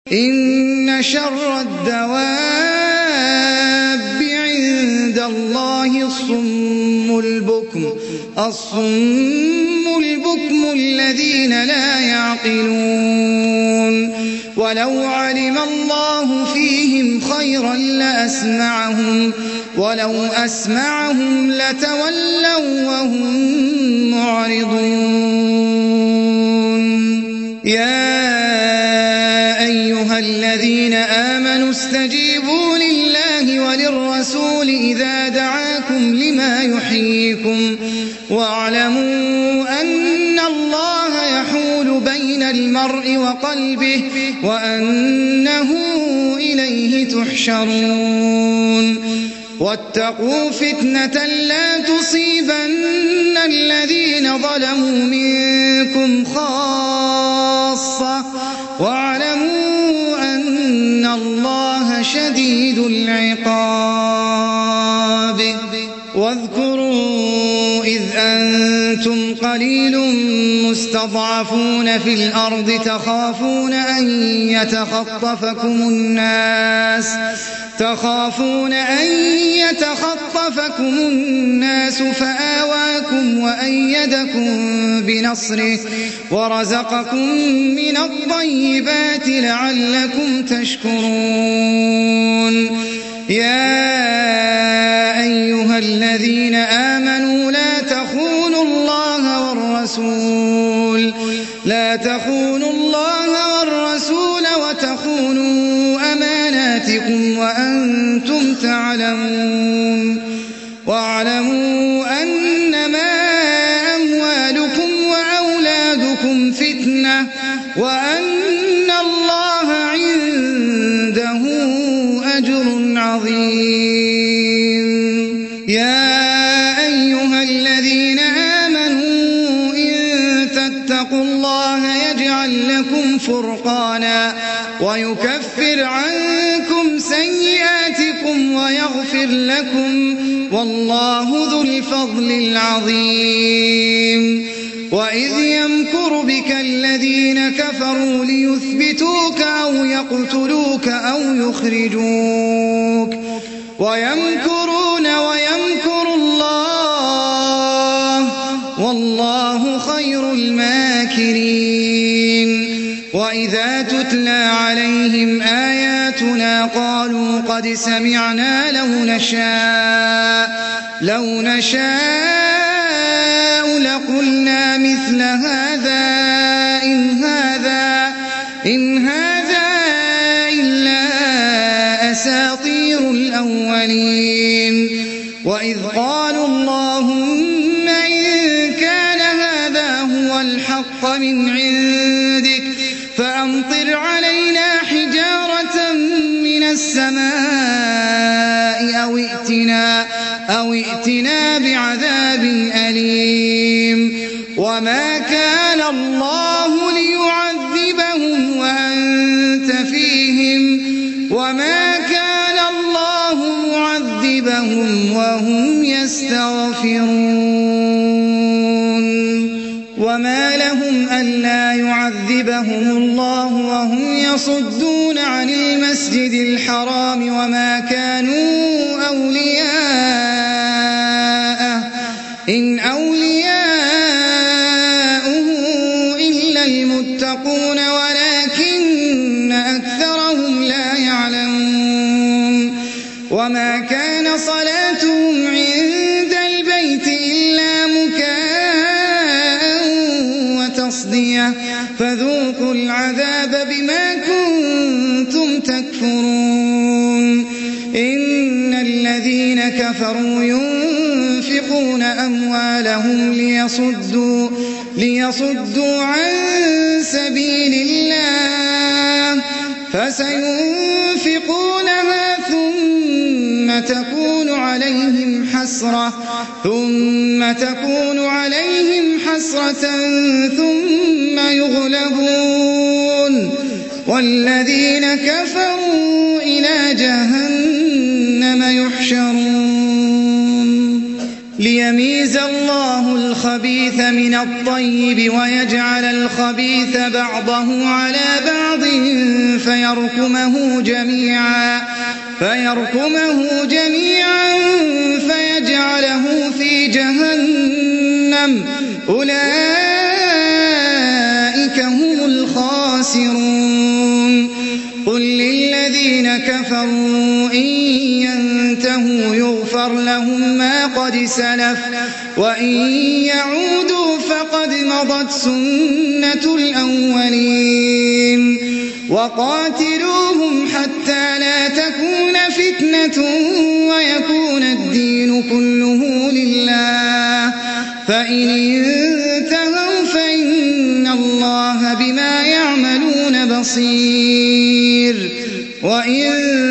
إن شر الدواب عند الله الصم البكم الذين لا يعقلون ولو علم الله فيهم خيرا لأسمعهم ولو أسمعهم لتولوا وهم معرضون يا أيها الذين آمنوا استجيبوا لله وللرسول إذا دعاكم لما يحييكم واعلموا أن الله يحول بين المرء وقلبه وأنه إليه تحشرون واتقوا فتنة لا تصيبن الذين ظلموا منكم خاصة واعلموا أن الله شديد العقاب واذكروا إذ أنتم قليل مستضعفون في الأرض تخافون أن يتخطفكم الناس فآواكم وأيدكم بنصره ورزقكم من الطيبات لعلكم تشكرون يا أيها الذين آمنوا لا تخونوا الله والرسول وتخونوا أماناتكم وأنتم تعلمون واعلموا أنما أموالكم وأولادكم فتنة وأن الله عنده أجر عظيم يا أيها الذين آمنوا إن تتقوا الله يجعل لكم فرقانا ويكفر عنكم سيئاتكم ويغفر لكم والله ذو الفضل العظيم وإذ يمكر بك الذين كفروا ليثبتوك أو يقتلوك أو يخرجوك ويمكرون ويمكر الله والله خير الماكرين وإذا تتلى عليهم آياتنا قالوا قد سمعنا لو نشاء لقلنا مثل هذا إن هذا إلا أساطير الأولين وإذ قالوا اللهم إن كان هذا هو الحق من عندك فأمطر علينا حجارة من السماء أو ائتنا بعذاب أليم وما كان الله ليعذبهم وأنت فيهم وما كان الله معذبهم وهم يستغفرون وما لهم ألا يعذبهم الله وهم يصدون عن المسجد الحرام وما كانوا أولياءه إن أولياؤه إلا المتقون ولكن أكثرهم لا يعلمون وما كان صلاتهم عند البيت إلا مكاء وتصدية فذوقوا العذاب بما كنتم تكفرون إن الذين كفروا ينفقون أموالهم ليصدوا عن سبيل الله فسينفقونها ثم تكون عليهم حسرة ثم يغلبون والذين كفروا إلى جهنم يحشرون ليميز الله الخبيث من الطيب ويجعل الخبيث بعضه على بعض فيركمه جميعا فيجعله في جهنم أولئك هم الخاسرون قل للذين كفروا إن ينتهوا يغفر لهم ما قد سلف وإن يعودوا فقد مضت سنة الأولين وقاتلوهم حتى لا تكون فتنة ويكون الدين كله لله فإن انتهوا فإن الله بما يعملون بصير وإن